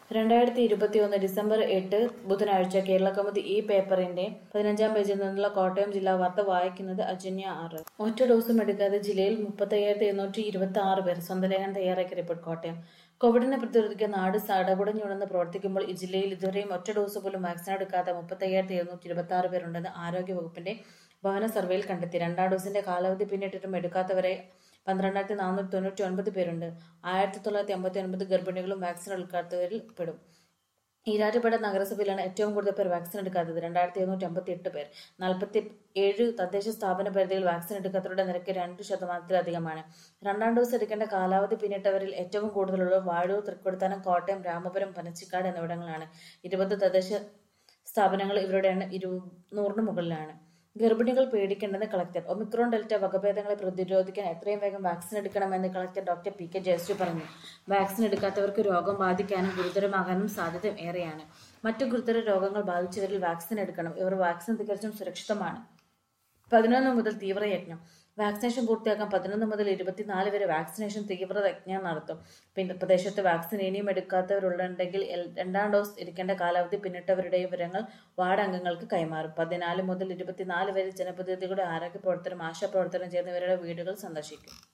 2021 December 8 ബുധനാഴ്ച കേരളകൗമുദി ഈ പേപ്പറിന്റെ 15-ാം പേജിൽ നിന്നുള്ള കോട്ടയം ജില്ലാ വാർത്ത വായിക്കുന്നത് അജന്യ ആറ്. ഒറ്റ ഡോസും എടുക്കാതെ ജില്ലയിൽ 35,826 പേർ. സ്വന്തം ലേഖനം തയ്യാറാക്കിയ റിപ്പോർട്ട് കോട്ടയം. കോവിഡിനെ പ്രതിരോധിക്കാൻ നാട് സടകുടഞ്ഞുണർന്ന് പ്രവർത്തിക്കുമ്പോൾ ജില്ലയിൽ ഇതുവരെയും ഒറ്റ ഡോസ് പോലും വാക്സിൻ എടുക്കാത്ത 35,726 പേരുണ്ടെന്ന് ആരോഗ്യവകുപ്പിന്റെ ഭവന സർവേയിൽ കണ്ടെത്തി. രണ്ടാം ഡോസിന്റെ കാലാവധി പിന്നിട്ടിട്ടും എടുക്കാത്തവരെ 12,499 പേരുണ്ട്. 1,959 ഗർഭിണികളും വാക്സിൻ എടുക്കാത്തവരിൽ പെടും. ഈരാറ്റുപേട്ട നഗരസഭയിലാണ് ഏറ്റവും കൂടുതൽ പേർ വാക്സിൻ എടുക്കാത്തത്, 2,758 പേർ. 47 തദ്ദേശ സ്ഥാപന പരിധിയിൽ വാക്സിൻ എടുക്കാത്തവരുടെ നിരക്ക് 2%-ത്തിലധികമാണ്. രണ്ടാം ഡോസ് എടുക്കേണ്ട കാലാവധി പിന്നിട്ടവരിൽ ഏറ്റവും കൂടുതലുള്ളത് വാഴൂർ, തൃക്കൊടിത്താനം, കോട്ടയം, രാമപുരം, പനച്ചിക്കാട് എന്നിവിടങ്ങളിലാണ്. 20 തദ്ദേശ സ്ഥാപനങ്ങൾ ഇവരുടെ എണ്ണം 200-ന് മുകളിലാണ്. ഗർഭിണികൾ പേടിക്കേണ്ടെന്ന് കളക്ടർ. ഒമിക്രോൺ ഡെൽറ്റ വകഭേദങ്ങളെ പ്രതിരോധിക്കാൻ എത്രയും വേഗം വാക്സിൻ എടുക്കണമെന്ന് collector doctor P K Jayasree പറഞ്ഞു. വാക്സിൻ എടുക്കാത്തവർക്ക് രോഗം ബാധിക്കാനും ഗുരുതരമാകാനും സാധ്യത ഏറെയാണ്. മറ്റു ഗുരുതര രോഗങ്ങൾ ബാധിച്ചവരിൽ വാക്സിൻ എടുക്കണം. ഇവർ വാക്സിൻ തികച്ചും സുരക്ഷിതമാണ്. 11 മുതൽ തീവ്രയജ്ഞം. വാക്സിനേഷൻ പൂർത്തിയാക്കാൻ 11 മുതൽ 24 വരെ വാക്സിനേഷൻ തീവ്രയജ്ഞം നടത്തും. പ്രദേശത്ത് വാക്സിൻ ഇനിയും എടുക്കാത്തവരുണ്ടെങ്കിൽ രണ്ടാം ഡോസ് എടുക്കേണ്ട കാലാവധി പിന്നിട്ടവരുടെ വിവരങ്ങൾ വാർഡ് അംഗങ്ങൾക്ക് കൈമാറും. 14 മുതൽ 24 വരെ ജനപ്രതിനിധികളുടെ ആരോഗ്യ പ്രവർത്തനം, ആശാ പ്രവർത്തനം ചേർന്ന് ഇവരുടെ വീടുകൾ സന്ദർശിക്കും.